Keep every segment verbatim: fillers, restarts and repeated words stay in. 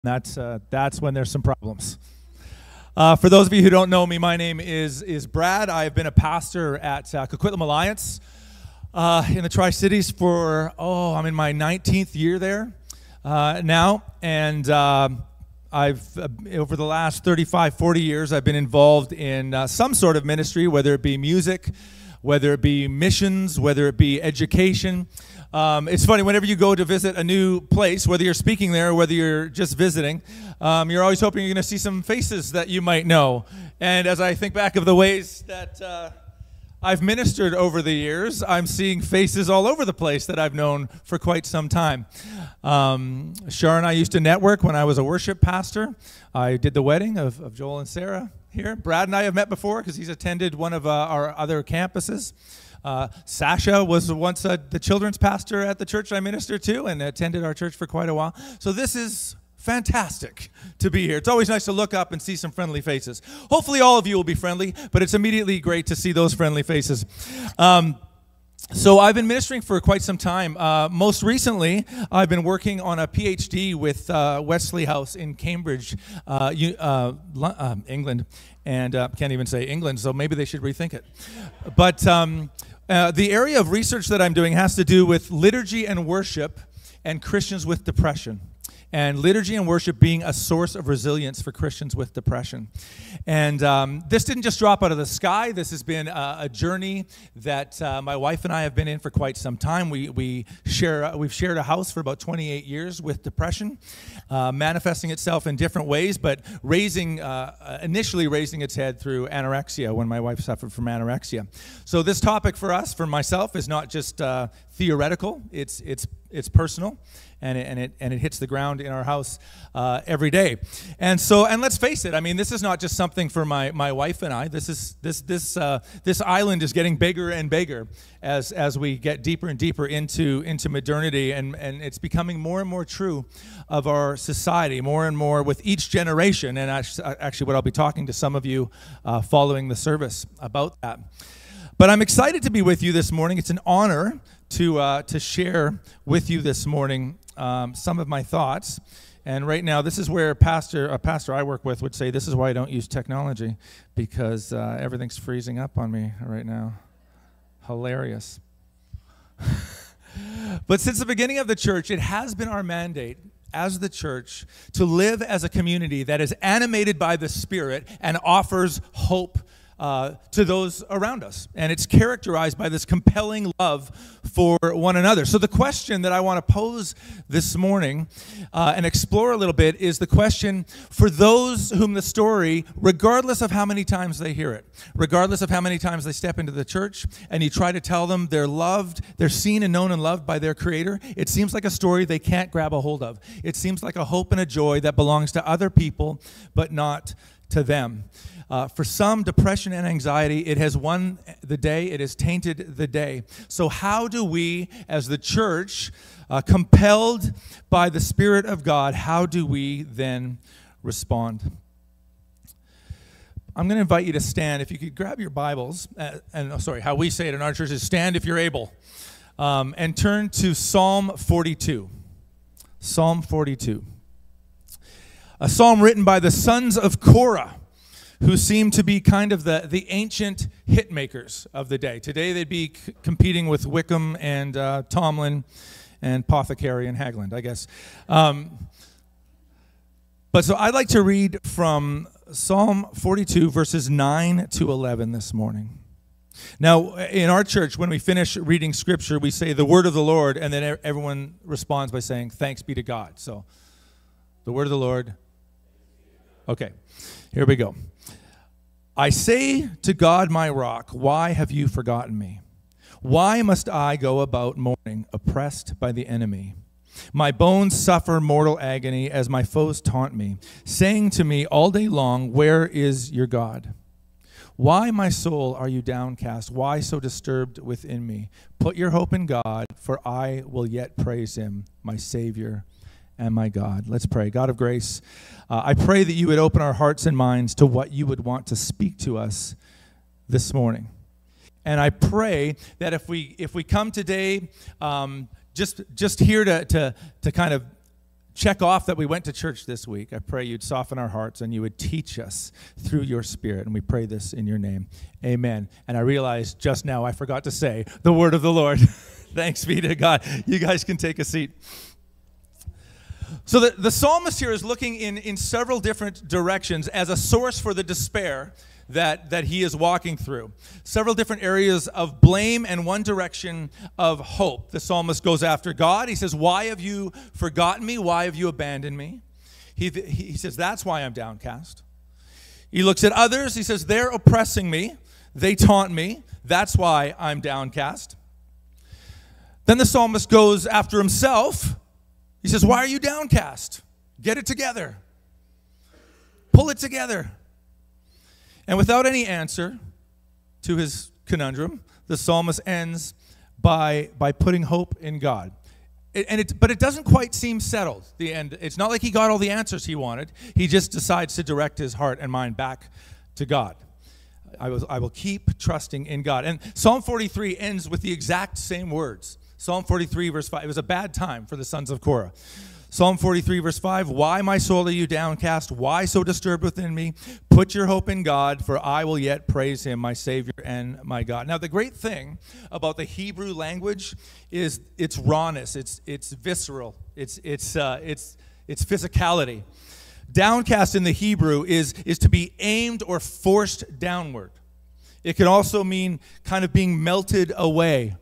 That's uh, that's when there's some problems. Uh, for those of you who don't know me, my name is is Brad. I've been a pastor at uh, Coquitlam Alliance uh, in the Tri-Cities for, oh, I'm in my nineteenth year there uh, now. And uh, I've, uh, over the last thirty-five, forty years, I've been involved in uh, some sort of ministry, whether it be music, whether it be missions, whether it be education. Um, it's funny, whenever you go to visit a new place, whether you're speaking there or whether you're just visiting, um, you're always hoping you're going to see some faces that you might know. And as I think back of the ways that uh, I've ministered over the years, I'm seeing faces all over the place that I've known for quite some time. Um, Shar and I used to network when I was a worship pastor. I did the wedding of, of Joel and Sarah here. Brad and I have met before because he's attended one of uh, our other campuses. Uh, Sasha was once uh, the children's pastor at the church I ministered to and attended our church for quite a while. So this is fantastic to be here. It's always nice to look up and see some friendly faces. Hopefully all of you will be friendly, but it's immediately great to see those friendly faces. Um, So I've been ministering for quite some time. Uh, most recently, I've been working on a P H D with uh, Wesley House in Cambridge, uh, you, uh, uh, England, and uh, can't even say England, so maybe they should rethink it. But um, uh, the area of research that I'm doing has to do with liturgy and worship and Christians with depression. And liturgy and worship being a source of resilience for Christians with depression. And um, this didn't just drop out of the sky. This has been a, a journey that uh, my wife and I have been in for quite some time. We we share we've shared a house for about twenty-eight years with depression, uh, manifesting itself in different ways, but raising uh, initially raising its head through anorexia when my wife suffered from anorexia. So this topic for us, for myself, is not just uh, theoretical. It's it's it's personal. And it, and it and it hits the ground in our house uh, every day, and so and let's face it. I mean, this is not just something for my, my wife and I. This is this this uh, this island is getting bigger and bigger as as we get deeper and deeper into into modernity, and and it's becoming more and more true of our society, more and more with each generation. And actually, what I'll be talking to some of you uh, following the service about that. But I'm excited to be with you this morning. It's an honor to uh, to share with you this morning um, some of my thoughts. And right now, this is where pastor a pastor I work with would say, this is why I don't use technology, because uh, everything's freezing up on me right now. Hilarious. But since the beginning of the church, it has been our mandate as the church to live as a community that is animated by the Spirit and offers hope Uh, to those around us. And it's characterized by this compelling love for one another. So the question that I want to pose this morning uh, and explore a little bit is the question for those whom the story, regardless of how many times they hear it, regardless of how many times they step into the church and you try to tell them they're loved, they're seen and known and loved by their Creator, it seems like a story they can't grab a hold of. It seems like a hope and a joy that belongs to other people, but not to them. Uh, for some, depression and anxiety, it has won the day, it has tainted the day. So how do we, as the church, uh, compelled by the Spirit of God, how do we then respond? I'm going to invite you to stand. If you could grab your Bibles, uh, and oh, sorry, how we say it in our church is stand if you're able, um, and turn to Psalm forty-two. Psalm forty-two. A psalm written by the sons of Korah, who seem to be kind of the, the ancient hit makers of the day. Today they'd be c- competing with Wickham and uh, Tomlin and Apothecary and Hagland, I guess. Um, but so I'd like to read from Psalm forty-two, verses nine to eleven this morning. Now, in our church, when we finish reading Scripture, we say the word of the Lord, and then everyone responds by saying, thanks be to God. So, the word of the Lord. Okay, here we go. I say to God, my rock, why have you forgotten me? Why must I go about mourning, oppressed by the enemy? My bones suffer mortal agony as my foes taunt me, saying to me all day long, where is your God? Why, my soul, are you downcast? Why so disturbed within me? Put your hope in God, for I will yet praise him, my Savior and my God. Let's pray. God of grace, uh, I pray that you would open our hearts and minds to what you would want to speak to us this morning. And I pray that if we if we come today um, just just here to to to kind of check off that we went to church this week. I pray you'd soften our hearts and you would teach us through your Spirit. And we pray this in your name. Amen. And I realized just now I forgot to say the word of the Lord. Thanks be to God. You guys can take a seat. So the, the psalmist here is looking in, in several different directions as a source for the despair that, that he is walking through. Several different areas of blame and one direction of hope. The psalmist goes after God. He says, why have you forgotten me? Why have you abandoned me? He, he says, that's why I'm downcast. He looks at others. He says, they're oppressing me. They taunt me. That's why I'm downcast. Then the psalmist goes after himself. He says, why are you downcast? Get it together. Pull it together. And without any answer to his conundrum, the psalmist ends by, by putting hope in God. It, and it, but it doesn't quite seem settled, the end. It's not like he got all the answers he wanted. He just decides to direct his heart and mind back to God. I will, I will keep trusting in God. And Psalm forty-three ends with the exact same words. Psalm forty-three, verse five. It was a bad time for the sons of Korah. Psalm forty-three, verse five. Why, my soul, are you downcast? Why so disturbed within me? Put your hope in God, for I will yet praise him, my Savior and my God. Now, the great thing about the Hebrew language is its rawness. It's it's visceral. It's it's uh, it's it's physicality. Downcast in the Hebrew is is to be aimed or forced downward. It can also mean kind of being melted away,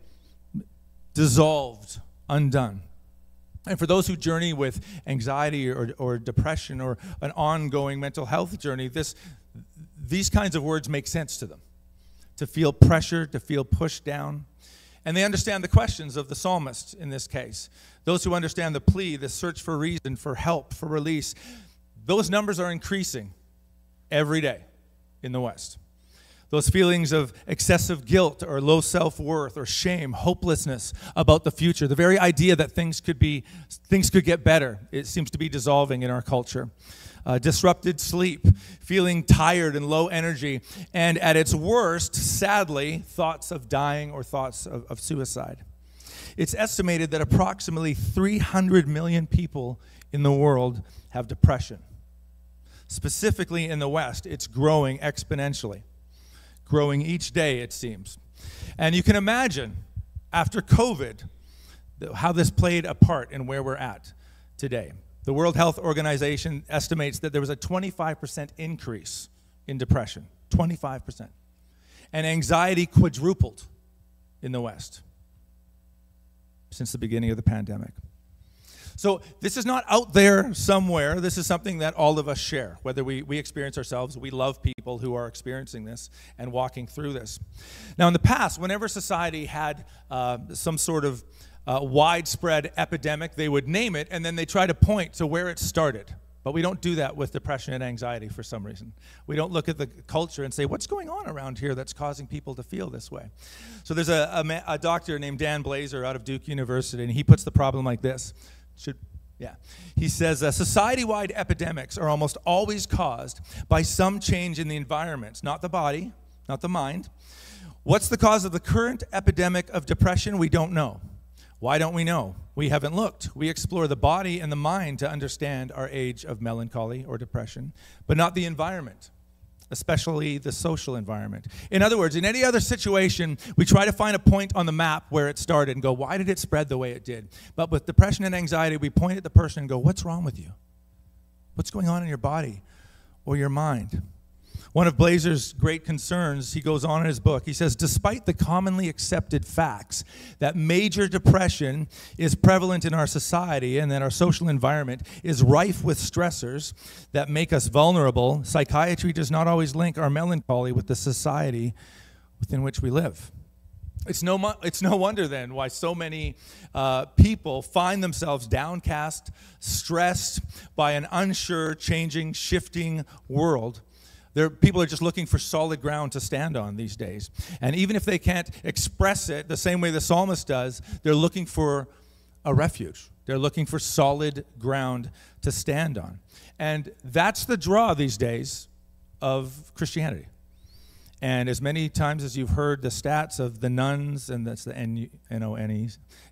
dissolved, undone. And for those who journey with anxiety or, or depression or an ongoing mental health journey, this, these kinds of words make sense to them. To feel pressure, to feel pushed down. And they understand the questions of the psalmist in this case. Those who understand the plea, the search for reason, for help, for release, those numbers are increasing every day in the West. Those feelings of excessive guilt or low self-worth or shame, hopelessness about the future, the very idea that things could be, things could get better, it seems to be dissolving in our culture. Uh, disrupted sleep, feeling tired and low energy, and at its worst, sadly, thoughts of dying or thoughts of, of suicide. It's estimated that approximately three hundred million people in the world have depression. Specifically in the West, it's growing exponentially. Growing each day, it seems. And you can imagine, after COVID, how this played a part in where we're at today. The World Health Organization estimates that there was a twenty-five percent increase in depression, twenty-five percent. And anxiety quadrupled in the West since the beginning of the pandemic. So this is not out there somewhere. This is something that all of us share, whether we, we experience ourselves. We love people who are experiencing this and walking through this. Now, in the past, whenever society had uh, some sort of uh, widespread epidemic, they would name it, and then they try to point to where it started. But we don't do that with depression and anxiety for some reason. We don't look at the culture and say, what's going on around here that's causing people to feel this way? So there's a, a, a doctor named Dan Blazer out of Duke University, and he puts the problem like this. Should, yeah. He says, uh, society-wide epidemics are almost always caused by some change in the environment, not the body, not the mind. What's the cause of the current epidemic of depression? We don't know. Why don't we know? We haven't looked. We explore the body and the mind to understand our age of melancholy or depression, but not the environment, especially the social environment. In other words, in any other situation, we try to find a point on the map where it started and go, why did it spread the way it did? But with depression and anxiety, we point at the person and go, what's wrong with you? What's going on in your body or your mind? One of Blazer's great concerns, he goes on in his book, he says, despite the commonly accepted facts that major depression is prevalent in our society and that our social environment is rife with stressors that make us vulnerable, psychiatry does not always link our melancholy with the society within which we live. It's no, it's no wonder then why so many uh, people find themselves downcast, stressed by an unsure, changing, shifting world. There, people are just looking for solid ground to stand on these days. And even if they can't express it the same way the psalmist does, they're looking for a refuge. They're looking for solid ground to stand on. And that's the draw these days of Christianity. And as many times as you've heard the stats of the nuns, and that's the N O N Es,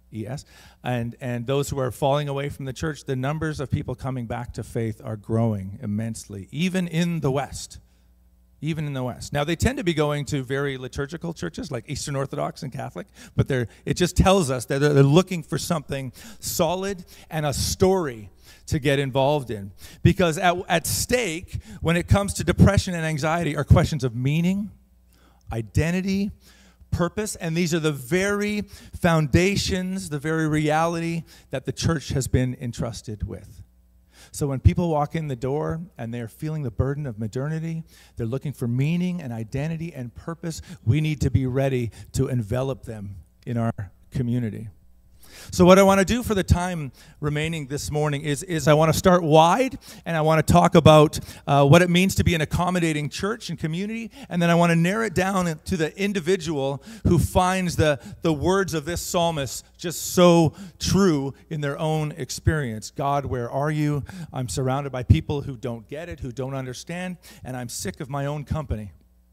E S, and, and those who are falling away from the church, the numbers of people coming back to faith are growing immensely, even in the West. Even in the West. Now, they tend to be going to very liturgical churches like Eastern Orthodox and Catholic, but they're, it just tells us that they're, they're looking for something solid and a story to get involved in. Because at, at stake, when it comes to depression and anxiety, are questions of meaning, identity, purpose, and these are the very foundations, the very reality that the church has been entrusted with. So when people walk in the door and they're feeling the burden of modernity, they're looking for meaning and identity and purpose, we need to be ready to envelop them in our community. So what I want to do for the time remaining this morning is, is I want to start wide, and I want to talk about uh, what it means to be an accommodating church and community, and then I want to narrow it down to the individual who finds the, the words of this psalmist just so true in their own experience. God, where are you? I'm surrounded by people who don't get it, who don't understand, and I'm sick of my own company.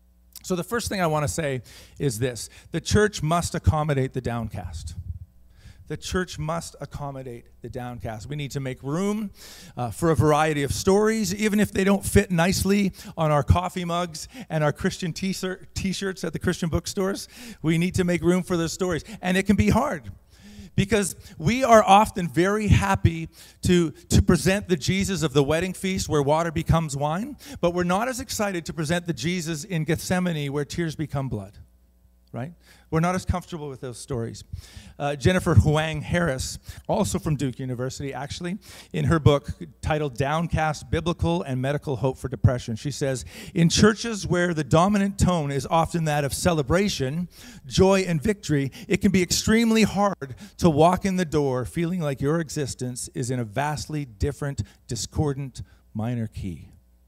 So the first thing I want to say is this: the church must accommodate the downcast. The church must accommodate the downcast. We need to make room uh, for a variety of stories, even if they don't fit nicely on our coffee mugs and our Christian t-shirt, t-shirts at the Christian bookstores. We need to make room for those stories. And it can be hard because we are often very happy to, to present the Jesus of the wedding feast where water becomes wine, but we're not as excited to present the Jesus in Gethsemane where tears become blood. Right? We're not as comfortable with those stories. Uh, Jennifer Huang Harris, also from Duke University, actually, in her book titled Downcast, Biblical and Medical Hope for Depression, she says, in churches where the dominant tone is often that of celebration, joy, and victory, it can be extremely hard to walk in the door feeling like your existence is in a vastly different, discordant minor key.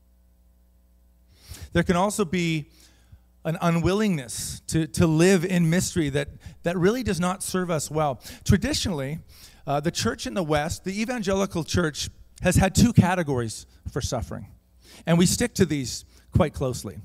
There can also be an unwillingness to, to live in mystery that, that really does not serve us well. Traditionally, uh, the church in the West, the evangelical church, has had two categories for suffering. And we stick to these quite closely.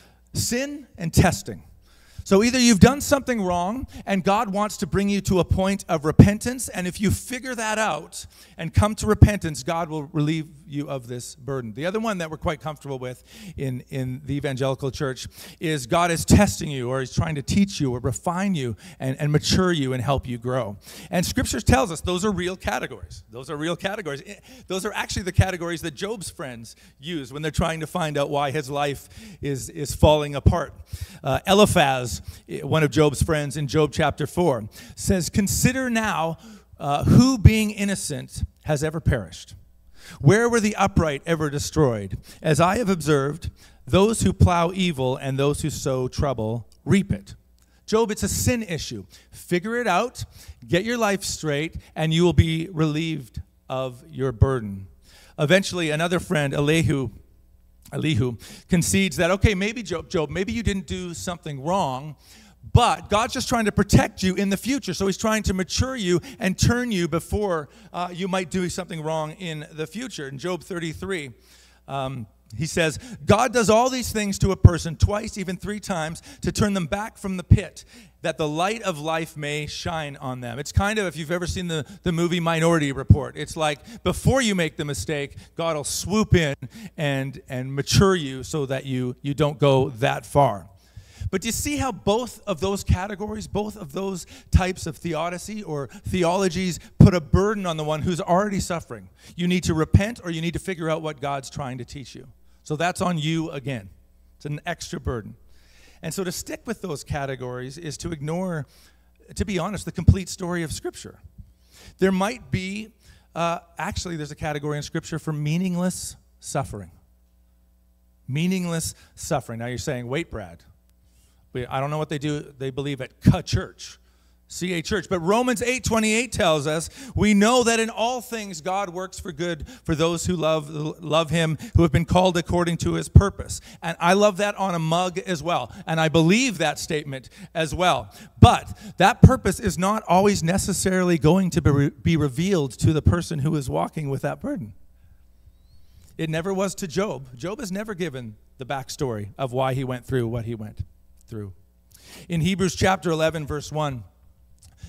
Sin and testing. So either you've done something wrong and God wants to bring you to a point of repentance, and if you figure that out and come to repentance, God will relieve you of this burden. The other one that we're quite comfortable with in, in the evangelical church is God is testing you, or he's trying to teach you or refine you and, and mature you and help you grow. And Scripture tells us those are real categories. Those are real categories. Those are actually the categories that Job's friends use when they're trying to find out why his life is, is falling apart. Uh, Eliphaz, one of Job's friends in Job chapter four, says, consider now uh, who being innocent has ever perished. Where were the upright ever destroyed? As I have observed, those who plow evil and those who sow trouble reap it. Job, it's a sin issue. Figure it out, get your life straight, and you will be relieved of your burden. Eventually, another friend, Elihu, Elihu concedes that, okay, maybe Job, Job, maybe you didn't do something wrong, but God's just trying to protect you in the future. So he's trying to mature you and turn you before uh, you might do something wrong in the future. In Job thirty-three, um, he says, God does all these things to a person twice, even three times, to turn them back from the pit, that the light of life may shine on them. It's kind of, if you've ever seen the, the movie Minority Report, it's like before you make the mistake, God will swoop in and, and mature you so that you, you don't go that far. But do you see how both of those categories, both of those types of theodicy or theologies put a burden on the one who's already suffering? You need to repent, or you need to figure out what God's trying to teach you. So that's on you again. It's an extra burden. And so to stick with those categories is to ignore, to be honest, the complete story of Scripture. There might be, uh, actually there's a category in Scripture for meaningless suffering. Meaningless suffering. Now you're saying, wait, Brad, I don't know what they do, they believe at C A Church, C A Church. But Romans eight twenty-eight tells us, we know that in all things God works for good for those who love, love him, who have been called according to his purpose. And I love that on a mug as well. And I believe that statement as well. But that purpose is not always necessarily going to be, be revealed to the person who is walking with that burden. It never was to Job. Job has never given the backstory of why he went through what he went through. In Hebrews chapter eleven, verse one,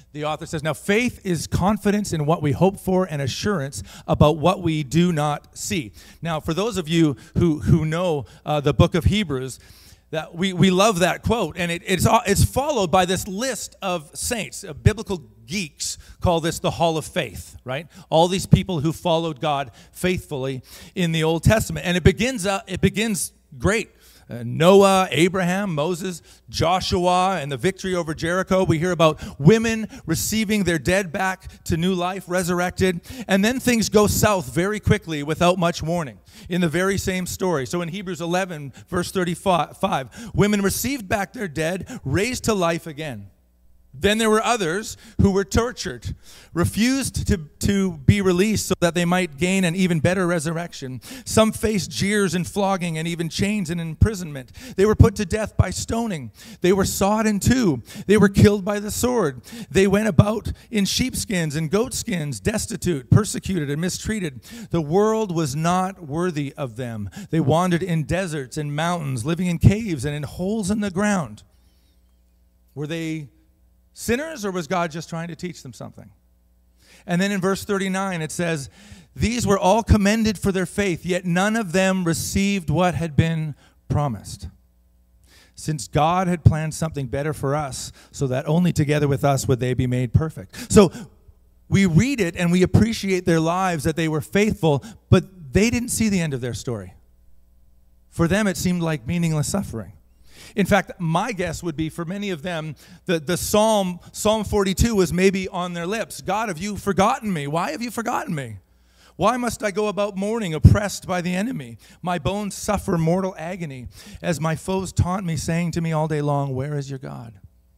The author says, now faith is confidence in what we hope for and assurance about what we do not see. Now, for those of you who, who know uh, the book of Hebrews, that we, we love that quote, and it, it's, it's followed by this list of saints. Uh, biblical geeks call this the Hall of Faith, right? All these people who followed God faithfully in the Old Testament. And it begins, uh, it begins great. Uh, Noah, Abraham, Moses, Joshua, and the victory over Jericho. We hear about women receiving their dead back to new life, resurrected. And then things go south very quickly without much warning in the very same story. So in Hebrews eleven, verse thirty-five, women received back their dead, raised to life again. Then there were others who were tortured, refused to, to be released so that they might gain an even better resurrection. Some faced jeers and flogging and even chains and imprisonment. They were put to death by stoning. They were sawed in two. They were killed by the sword. They went about in sheepskins and goatskins, destitute, persecuted, and mistreated. The world was not worthy of them. They wandered in deserts and mountains, living in caves and in holes in the ground. Were they sinners, or was God just trying to teach them something? And then in verse thirty-nine, it says, these were all commended for their faith, yet none of them received what had been promised. Since God had planned something better for us, so that only together with us would they be made perfect. So we read it and we appreciate their lives, that they were faithful, but they didn't see the end of their story. For them, it seemed like meaningless suffering. In fact, my guess would be for many of them, the, the Psalm, Psalm forty-two was maybe on their lips. God, have you forgotten me? Why have you forgotten me? Why must I go about mourning, oppressed by the enemy? My bones suffer mortal agony, as my foes taunt me, saying to me all day long, where is your God?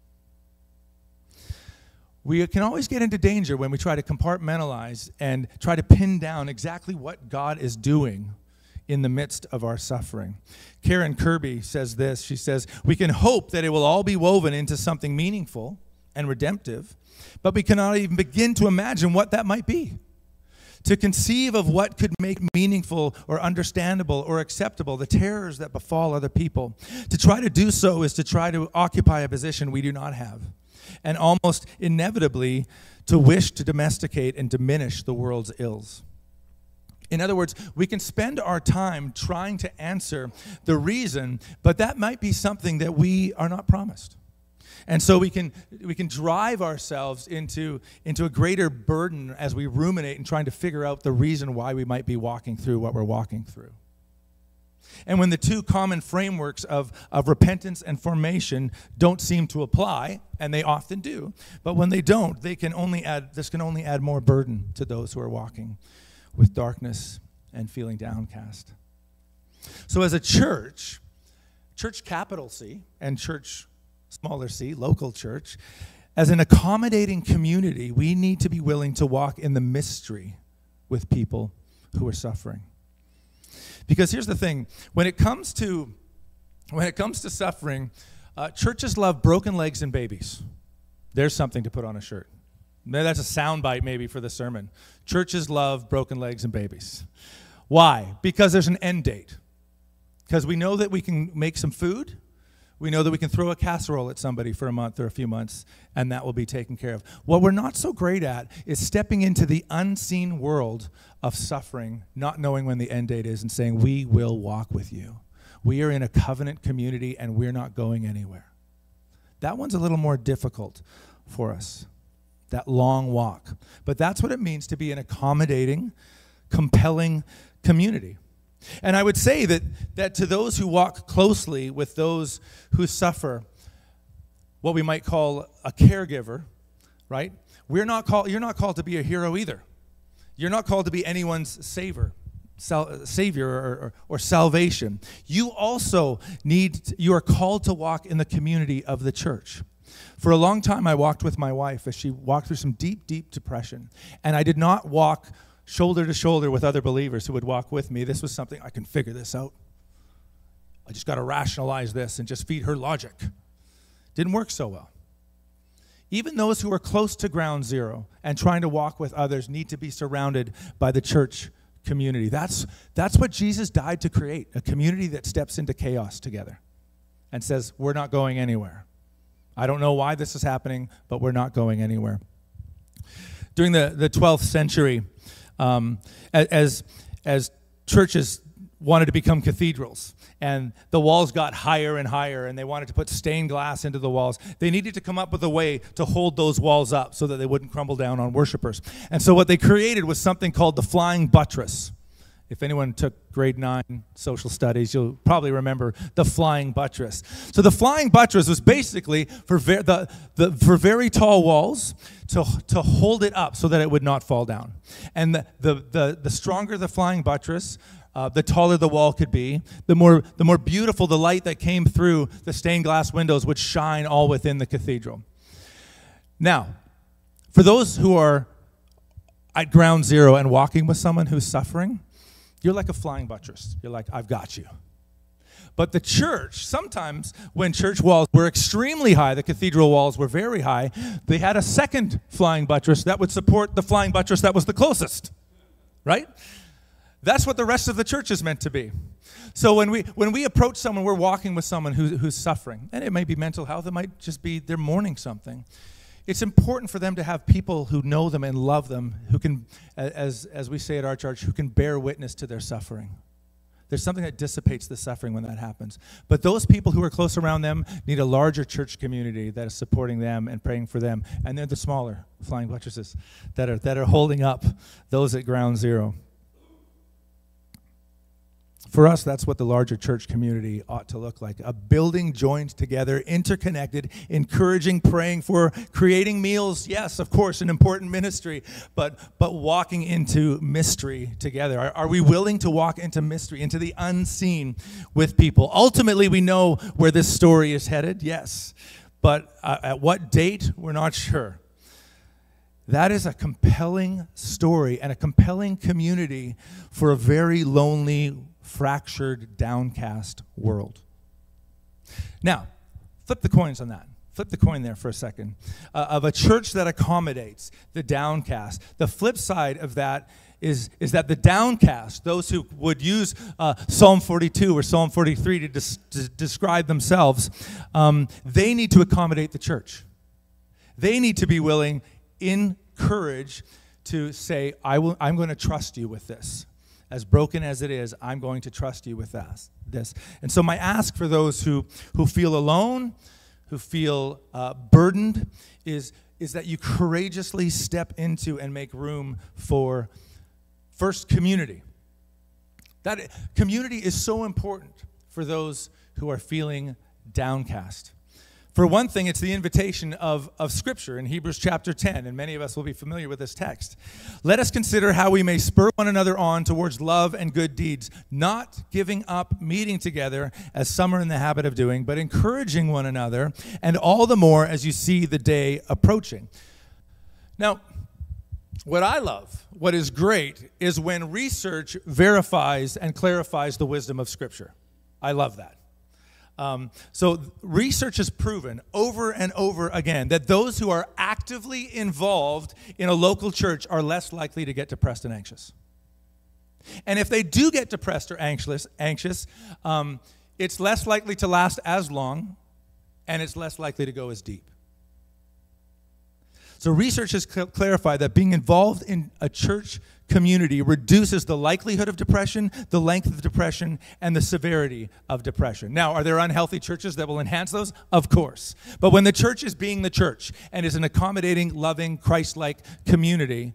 We can always get into danger when we try to compartmentalize and try to pin down exactly what God is doing in the midst of our suffering. Karen Kirby says this. She says, we can hope that it will all be woven into something meaningful and redemptive, but we cannot even begin to imagine what that might be. To conceive of what could make meaningful or understandable or acceptable the terrors that befall other people. To try to do so is to try to occupy a position we do not have, and almost inevitably to wish to domesticate and diminish the world's ills. In other words, we can spend our time trying to answer the reason, but that might be something that we are not promised. And so we can we can drive ourselves into, into a greater burden as we ruminate and trying to figure out the reason why we might be walking through what we're walking through. And when the two common frameworks of, of repentance and formation don't seem to apply, and they often do, but when they don't, they can only add this can only add more burden to those who are walking with darkness and feeling downcast. So as a church, church capital C and church smaller c, local church, as an accommodating community, we need to be willing to walk in the mystery with people who are suffering. Because here's the thing, when it comes to when it comes to suffering, uh, churches love broken legs and babies. There's something to put on a shirt. Maybe that's a soundbite maybe for the sermon. Churches love broken legs and babies. Why? Because there's an end date. Because we know that we can make some food. We know that we can throw a casserole at somebody for a month or a few months, and that will be taken care of. What we're not so great at is stepping into the unseen world of suffering, not knowing when the end date is, and saying, we will walk with you. We are in a covenant community, and we're not going anywhere. That one's a little more difficult for us. That long walk. But that's what it means to be an accommodating, compelling community. And I would say that, that to those who walk closely with those who suffer, what we might call a caregiver, right? We're not called, you're not called to be a hero either. You're not called to be anyone's savior, sal, savior or, or, or salvation. You also need, you are called to walk in the community of the church. For a long time, I walked with my wife as she walked through some deep, deep depression. And I did not walk shoulder to shoulder with other believers who would walk with me. This was something, I can figure this out. I just got to rationalize this and just feed her logic. Didn't work so well. Even those who are close to ground zero and trying to walk with others need to be surrounded by the church community. That's, that's what Jesus died to create, a community that steps into chaos together and says, we're not going anywhere. I don't know why this is happening, but we're not going anywhere. During the, the twelfth century, um, as, as churches wanted to become cathedrals, and the walls got higher and higher, and they wanted to put stained glass into the walls, they needed to come up with a way to hold those walls up so that they wouldn't crumble down on worshipers. And so what they created was something called the flying buttress. If anyone took grade nine social studies, you'll probably remember the flying buttress. So the flying buttress was basically for, ver- the, the, for very tall walls to, to hold it up so that it would not fall down. And the, the, the, the stronger the flying buttress, uh, the taller the wall could be, the more, the more beautiful the light that came through the stained glass windows would shine all within the cathedral. Now, for those who are at ground zero and walking with someone who's suffering, you're like a flying buttress. You're like, I've got you. But the church, sometimes when church walls were extremely high, the cathedral walls were very high, they had a second flying buttress that would support the flying buttress that was the closest, right? That's what the rest of the church is meant to be. So when we when we approach someone, we're walking with someone who, who's suffering, and it may be mental health, it might just be they're mourning something. It's important for them to have people who know them and love them, who can, as, as we say at our church, who can bear witness to their suffering. There's something that dissipates the suffering when that happens. But those people who are close around them need a larger church community that is supporting them and praying for them. And they're the smaller flying buttresses that are, that are holding up those at ground zero. For us, that's what the larger church community ought to look like. A building joined together, interconnected, encouraging, praying for, creating meals. Yes, of course, an important ministry, but but walking into mystery together. Are, are we willing to walk into mystery, into the unseen with people? Ultimately, we know where this story is headed, yes. But uh, at what date, we're not sure. That is a compelling story and a compelling community for a very lonely, fractured, downcast world. Now, flip the coins on that. Flip the coin there for a second. Uh, of a church that accommodates the downcast. The flip side of that is, is that the downcast, those who would use uh, Psalm forty-two or Psalm forty-three to, des- to describe themselves, um, they need to accommodate the church. They need to be willing, in courage, to say, I will, I'm going to trust you with this. As broken as it is, I'm going to trust you with this. And so my ask for those who, who feel alone, who feel uh, burdened, is, is that you courageously step into and make room for, first, community. That community is so important for those who are feeling downcast. For one thing, it's the invitation of, of Scripture in Hebrews chapter ten, and many of us will be familiar with this text. Let us consider how we may spur one another on towards love and good deeds, not giving up meeting together as some are in the habit of doing, but encouraging one another, and all the more as you see the day approaching. Now, what I love, what is great, is when research verifies and clarifies the wisdom of Scripture. I love that. Um, so research has proven over and over again that those who are actively involved in a local church are less likely to get depressed and anxious. And if they do get depressed or anxious, anxious, um, it's less likely to last as long, and it's less likely to go as deep. So research has cl- clarified that being involved in a church community reduces the likelihood of depression, the length of depression, and the severity of depression. Now, are there unhealthy churches that will enhance those? Of course. But when the church is being the church and is an accommodating, loving, Christ-like community,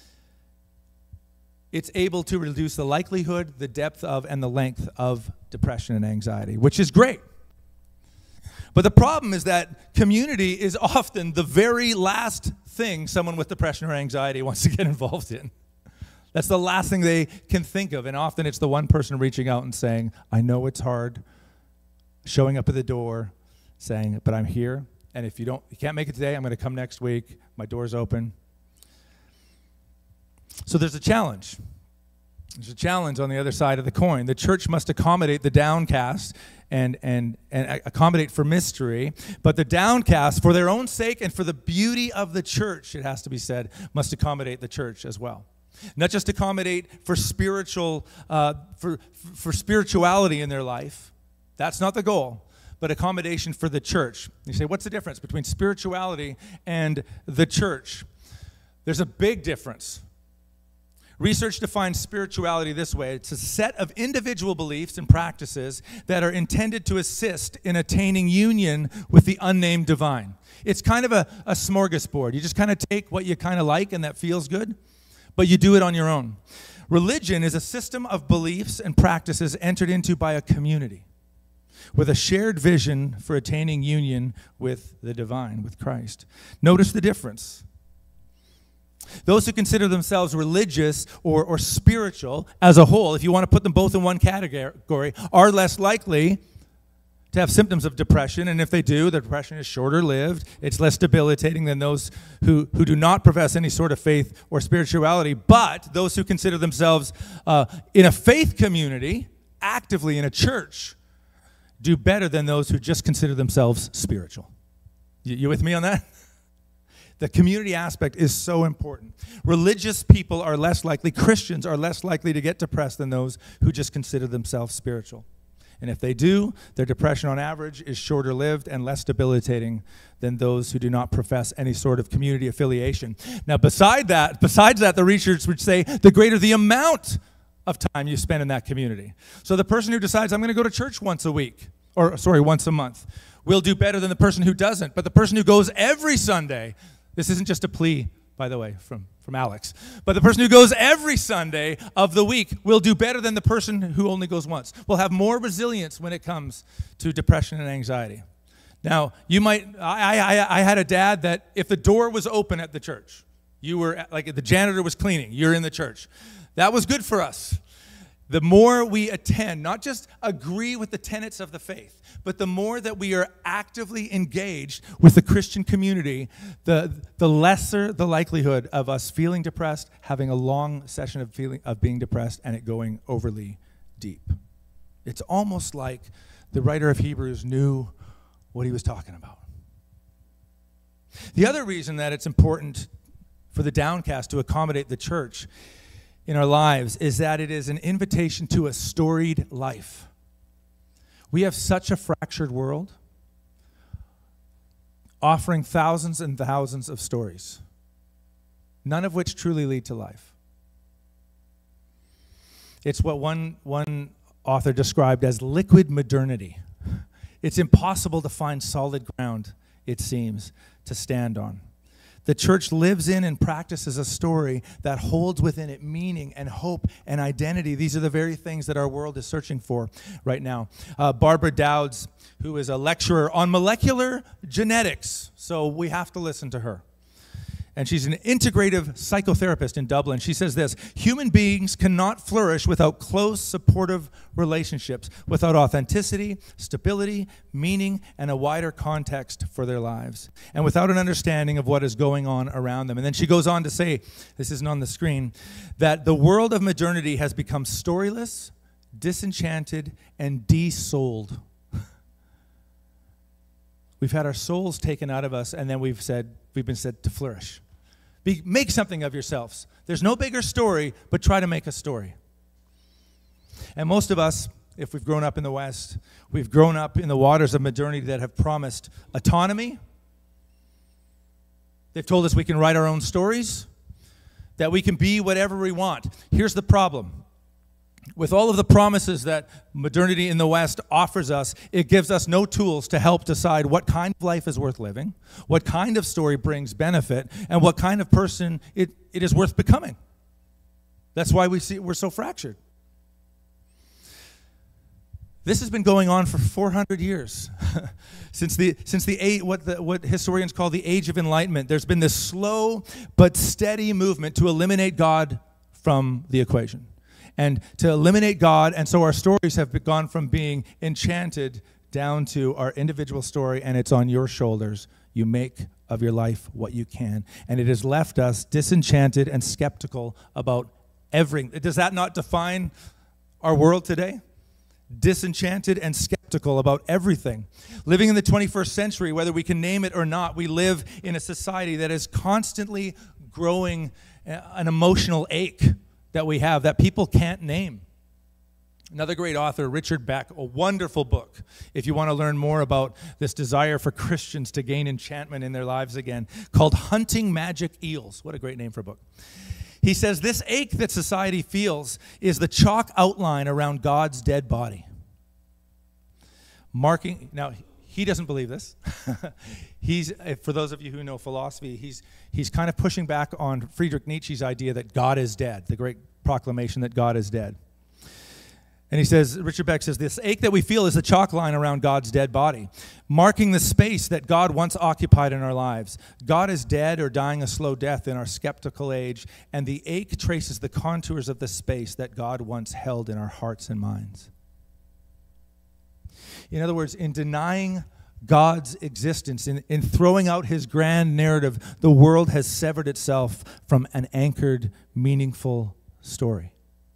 it's able to reduce the likelihood, the depth of, and the length of depression and anxiety, which is great. But the problem is that community is often the very last thing someone with depression or anxiety wants to get involved in. That's the last thing they can think of, and often it's the one person reaching out and saying, I know it's hard, showing up at the door, saying, but I'm here, and if you don't, you can't make it today, I'm going to come next week, my door's open. So there's a challenge. There's a challenge on the other side of the coin. The church must accommodate the downcast and, and, and accommodate for mystery, but the downcast, for their own sake and for the beauty of the church, it has to be said, must accommodate the church as well. Not just accommodate for spiritual, uh, for, for spirituality in their life. That's not the goal. but accommodation for the church. You say, what's the difference between spirituality and the church? There's a big difference. Research defines spirituality this way. It's a set of individual beliefs and practices that are intended to assist in attaining union with the unnamed divine. It's kind of a, a smorgasbord. You just kind of take what you kind of like and that feels good, but you do it on your own. Religion is a system of beliefs and practices entered into by a community with a shared vision for attaining union with the divine, with Christ. Notice the difference. Those who consider themselves religious or, or spiritual as a whole, if you want to put them both in one category, are less likely to have symptoms of depression. And if they do, the depression is shorter lived. It's less debilitating than those who, who do not profess any sort of faith or spirituality. But those who consider themselves uh, in a faith community, actively in a church, do better than those who just consider themselves spiritual. You, you with me on that? The community aspect is so important. Religious people are less likely, Christians are less likely to get depressed than those who just consider themselves spiritual. And if they do, their depression on average is shorter lived and less debilitating than those who do not profess any sort of community affiliation. Now, beside that, besides that, the research would say the greater the amount of time you spend in that community. So the person who decides, I'm going to go to church once a week, or sorry, once a month, will do better than the person who doesn't. But the person who goes every Sunday, this isn't just a plea, by the way, from, from Alex, but the person who goes every Sunday of the week will do better than the person who only goes once. Will have more resilience when it comes to depression and anxiety. Now, you might, I, I, I had a dad that if the door was open at the church, you were, like if the janitor was cleaning, you're in the church. That was good for us. The more we attend, not just agree with the tenets of the faith, but the more that we are actively engaged with the Christian community, the, the lesser the likelihood of us feeling depressed, having a long session of feeling of being depressed, and it going overly deep. It's almost like the writer of Hebrews knew what he was talking about. The other reason that it's important for the downcast to accommodate the church in our lives is that it is an invitation to a storied life. We have such a fractured world, offering thousands and thousands of stories, none of which truly lead to life. It's what one, one author described as liquid modernity. It's impossible to find solid ground, it seems, to stand on. The church lives in and practices a story that holds within it meaning and hope and identity. These are the very things that our world is searching for right now. Uh, Barbara Dowds, who is a lecturer on molecular genetics, so we have to listen to her. And she's an integrative psychotherapist in Dublin. She says this: human beings cannot flourish without close, supportive relationships, without authenticity, stability, meaning, and a wider context for their lives, and without an understanding of what is going on around them. And then she goes on to say, this isn't on the screen, that the world of modernity has become storyless, disenchanted, and de-souled. We've had our souls taken out of us, and then we've said, we've been said to flourish. Be, make something of yourselves. There's no bigger story, but try to make a story. And most of us, if we've grown up in the West, we've grown up in the waters of modernity that have promised autonomy. They've told us we can write our own stories, that we can be whatever we want. Here's the problem. With all of the promises that modernity in the West offers us, it gives us no tools to help decide what kind of life is worth living, what kind of story brings benefit, and what kind of person it, it is worth becoming. That's why we see we're so fractured. This has been going on for four hundred years. since the since the eight, what the, what historians call the Age of Enlightenment, there's been this slow but steady movement to eliminate God from the equation. And to eliminate God, and so our stories have gone from being enchanted down to our individual story, and it's on your shoulders. You make of your life what you can. And it has left us disenchanted and skeptical about everything. Does that not define our world today? Disenchanted and skeptical about everything. Living in the twenty-first century, whether we can name it or not, we live in a society that is constantly growing an emotional ache that we have that people can't name. Another great author, Richard Beck, a wonderful book if you want to learn more about this desire for Christians to gain enchantment in their lives again, called Hunting Magic Eels. What a great name for a book. He says, this ache that society feels is the chalk outline around God's dead body. Marking, now, he doesn't believe this. He's, for those of you who know philosophy, he's, he's kind of pushing back on Friedrich Nietzsche's idea that God is dead, the great proclamation that God is dead. And he says, Richard Beck says, this ache that we feel is the chalk line around God's dead body, marking the space that God once occupied in our lives. God is dead or dying a slow death in our skeptical age, and the ache traces the contours of the space that God once held in our hearts and minds. In other words, in denying God's existence, in, in throwing out his grand narrative, the world has severed itself from an anchored, meaningful story.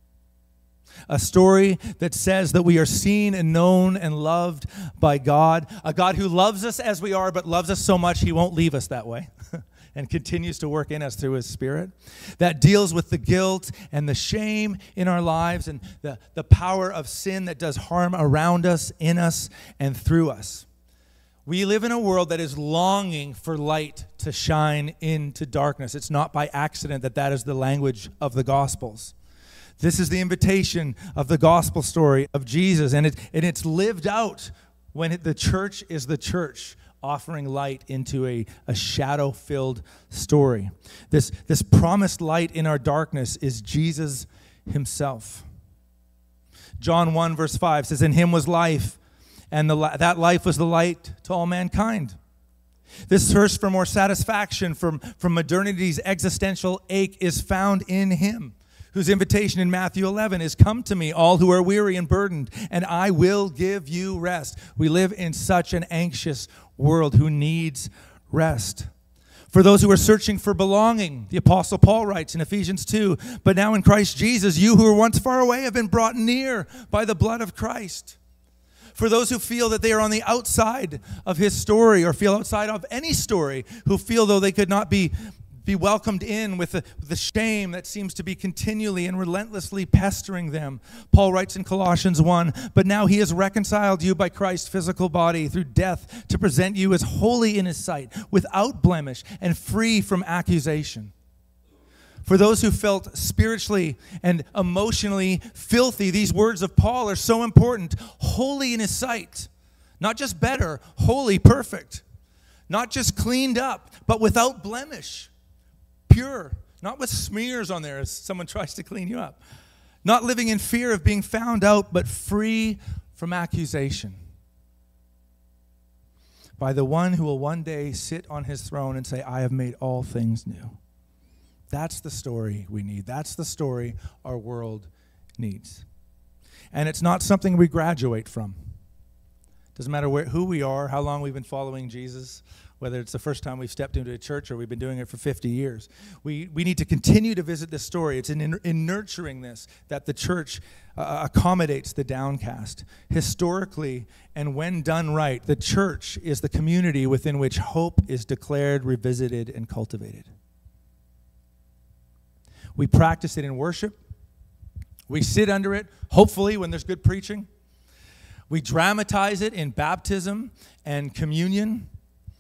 A story that says that we are seen and known and loved by God, a God who loves us as we are, but loves us so much he won't leave us that way and continues to work in us through his Spirit, that deals with the guilt and the shame in our lives and the, the power of sin that does harm around us, in us, and through us. We live in a world that is longing for light to shine into darkness. It's not by accident that that is the language of the Gospels. This is the invitation of the gospel story of Jesus, and, it, and it's lived out when it, the church is the church, offering light into a, a shadow-filled story. This, this promised light in our darkness is Jesus himself. John one, verse five says, in him was life, and the, that life was the light to all mankind. This thirst for more satisfaction from, from modernity's existential ache is found in him, whose invitation in Matthew eleven is, come to me, all who are weary and burdened, and I will give you rest. We live in such an anxious world who needs rest. For those who are searching for belonging, the Apostle Paul writes in Ephesians two, but now in Christ Jesus, you who were once far away have been brought near by the blood of Christ. For those who feel that they are on the outside of his story or feel outside of any story, who feel though they could not be Be welcomed in with the, the shame that seems to be continually and relentlessly pestering them. Paul writes in Colossians one, but now he has reconciled you by Christ's physical body through death to present you as holy in his sight, without blemish and free from accusation. For those who felt spiritually and emotionally filthy, these words of Paul are so important. Holy in his sight. Not just better, holy, perfect. Not just cleaned up, but without blemish. Pure, not with smears on there as someone tries to clean you up. Not living in fear of being found out, but free from accusation. By the one who will one day sit on his throne and say, I have made all things new. That's the story we need. That's the story our world needs. And it's not something we graduate from. Doesn't matter where, who we are, how long we've been following Jesus, whether it's the first time we've stepped into a church or we've been doing it for fifty years. We we need to continue to visit this story. It's in, in, in nurturing this that the church uh, accommodates the downcast. Historically, and when done right, the church is the community within which hope is declared, revisited, and cultivated. We practice it in worship. We sit under it, hopefully, when there's good preaching. We dramatize it in baptism and communion.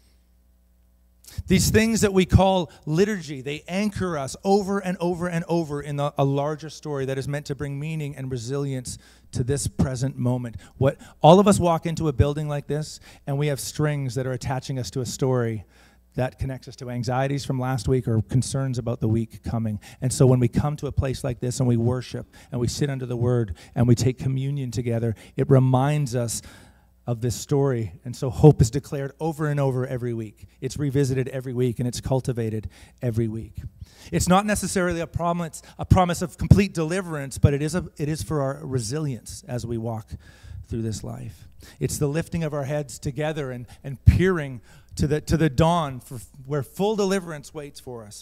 These things that we call liturgy, they anchor us over and over and over in a, a larger story that is meant to bring meaning and resilience to this present moment. What all of us walk into a building like this, and we have strings that are attaching us to a story that connects us to anxieties from last week or concerns about the week coming. And so when we come to a place like this and we worship and we sit under the word and we take communion together, it reminds us of this story. And so hope is declared over and over every week. It's revisited every week, and it's cultivated every week. It's not necessarily a promise, a promise of complete deliverance, but it is, a, it is for our resilience as we walk through this life. It's the lifting of our heads together and, and peering to the, to the dawn for where full deliverance waits for us.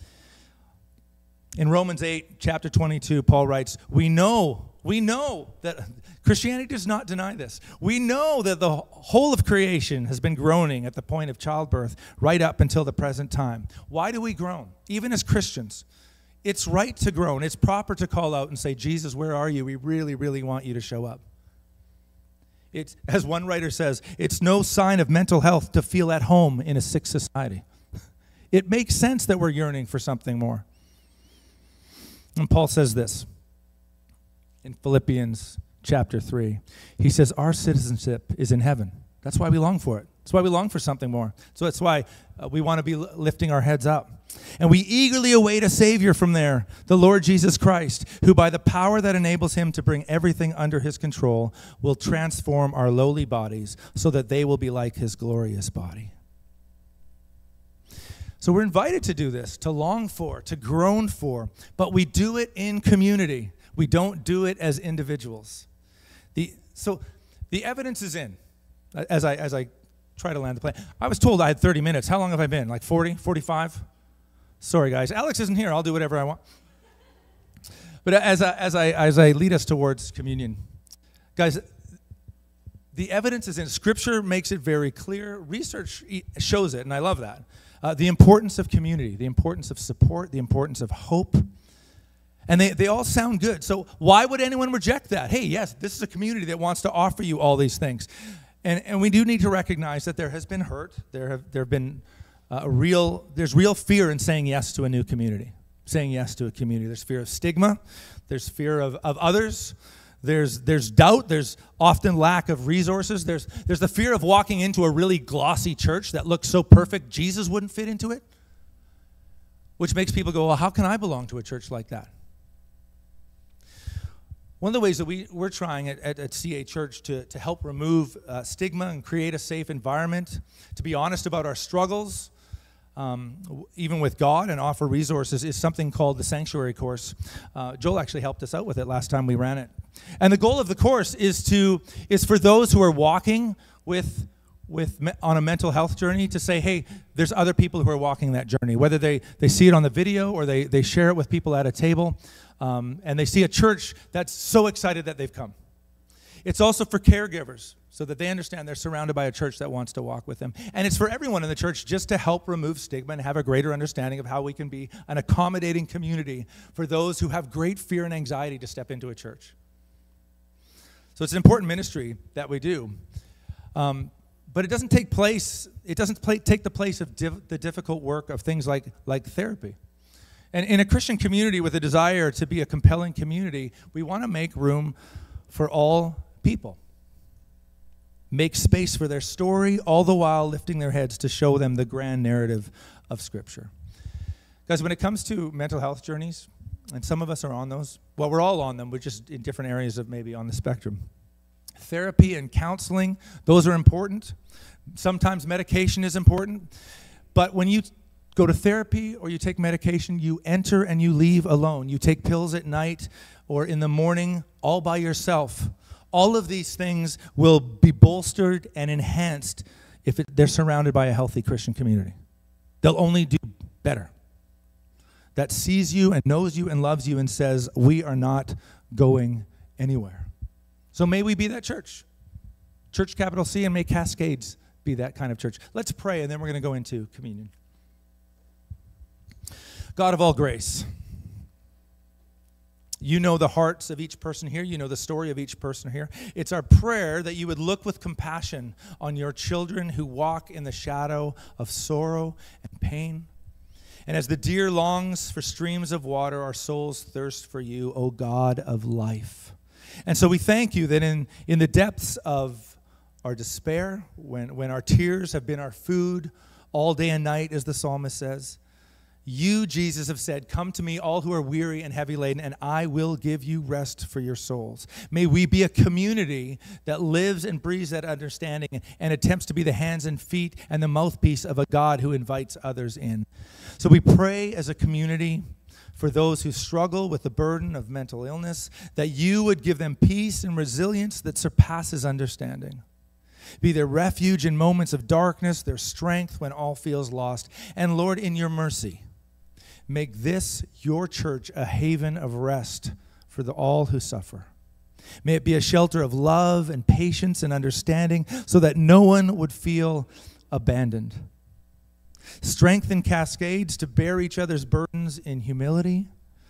In Romans eight, chapter twenty-two, Paul writes, we know, we know that Christianity does not deny this. We know that the whole of creation has been groaning at the point of childbirth right up until the present time. Why do we groan? Even as Christians, it's right to groan. It's proper to call out and say, Jesus, where are you? We really, really want you to show up. It's, as one writer says, it's no sign of mental health to feel at home in a sick society. It makes sense that we're yearning for something more. And Paul says this in Philippians chapter three. He says, our citizenship is in heaven. That's why we long for it. That's why we long for something more. So that's why uh, we want to be lifting our heads up. And we eagerly await a Savior from there, the Lord Jesus Christ, who by the power that enables him to bring everything under his control will transform our lowly bodies so that they will be like his glorious body. So we're invited to do this, to long for, to groan for, but we do it in community. We don't do it as individuals. The, so the evidence is in. As I, as I try to land the plane. I was told I had thirty minutes. How long have I been? Like forty, forty-five? Sorry, guys. Alex isn't here. I'll do whatever I want. But as I, as I, as I lead us towards communion, guys, the evidence is in. Scripture makes it very clear. Research shows it, and I love that. Uh, the importance of community, the importance of support, the importance of hope. And they, they all sound good. So why would anyone reject that? Hey, yes, this is a community that wants to offer you all these things. And, and we do need to recognize that there has been hurt. There have there have been uh, a real, there's real fear in saying yes to a new community, saying yes to a community. There's fear of stigma. There's fear of, of others. There's there's doubt. There's often lack of resources. There's there's the fear of walking into a really glossy church that looks so perfect Jesus wouldn't fit into it, which makes people go, well, how can I belong to a church like that? One of the ways that we, we're trying at, at, at C A Church to, to help remove uh, stigma and create a safe environment, to be honest about our struggles, um, even with God, and offer resources, is something called the Sanctuary Course. Uh, Joel actually helped us out with it last time we ran it. And the goal of the course is to is for those who are walking with with me, on a mental health journey to say, hey, there's other people who are walking that journey, whether they, they see it on the video or they, they share it with people at a table. Um, and they see a church that's so excited that they've come. It's also for caregivers, so that they understand they're surrounded by a church that wants to walk with them. And it's for everyone in the church just to help remove stigma and have a greater understanding of how we can be an accommodating community for those who have great fear and anxiety to step into a church. So it's an important ministry that we do. Um, but it doesn't take place, it doesn't play, take the place of div- the difficult work of things like, like therapy. And in a Christian community with a desire to be a compelling community, we want to make room for all people. Make space for their story, all the while lifting their heads to show them the grand narrative of Scripture. Guys, when it comes to mental health journeys, and some of us are on those, well, we're all on them, we're just in different areas of maybe on the spectrum. Therapy and counseling, those are important. Sometimes medication is important. But when you go to therapy or you take medication, you enter and you leave alone. You take pills at night or in the morning all by yourself. All of these things will be bolstered and enhanced if it, they're surrounded by a healthy Christian community. They'll only do better. That sees you and knows you and loves you and says, we are not going anywhere. So may we be that church. Church capital C, and may Cascades be that kind of church. Let's pray, and then we're going to go into communion. God of all grace, you know the hearts of each person here. You know the story of each person here. It's our prayer that you would look with compassion on your children who walk in the shadow of sorrow and pain. And as the deer longs for streams of water, our souls thirst for you, O God of life. And so we thank you that in, in the depths of our despair, when, when our tears have been our food all day and night, as the psalmist says, you, Jesus, have said, come to me, all who are weary and heavy laden, and I will give you rest for your souls. May we be a community that lives and breathes that understanding and attempts to be the hands and feet and the mouthpiece of a God who invites others in. So we pray as a community for those who struggle with the burden of mental illness, that you would give them peace and resilience that surpasses understanding. Be their refuge in moments of darkness, their strength when all feels lost. And Lord, in your mercy, make this, your church, a haven of rest for the, all who suffer. May it be a shelter of love and patience and understanding so that no one would feel abandoned. Strengthen Cascades to bear each other's burdens in humility,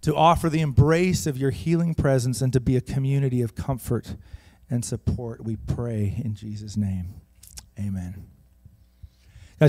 to offer the embrace of your healing presence, and to be a community of comfort and support. We pray in Jesus' name. Amen.